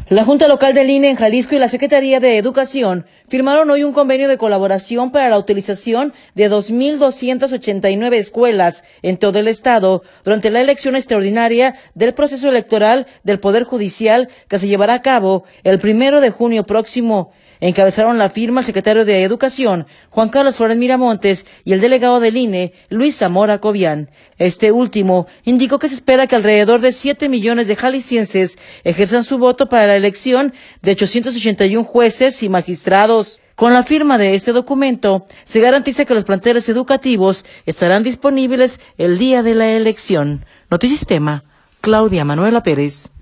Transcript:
La Junta Local del INE en Jalisco y la Secretaría de Educación firmaron hoy un convenio de colaboración para la utilización de 2.289 escuelas en todo el estado durante la elección extraordinaria del proceso electoral del Poder Judicial que se llevará a cabo el 1 de junio próximo. Encabezaron la firma el secretario de Educación, Juan Carlos Flores Miramontes, y el delegado del INE, Luis Zamora Cobian. Este último indicó que se espera que alrededor de 7 millones de jaliscienses ejerzan su voto para la elección de 881 jueces y magistrados. Con la firma de este documento, se garantiza que los planteles educativos estarán disponibles el día de la elección. Notisistema, Claudia Manuela Pérez.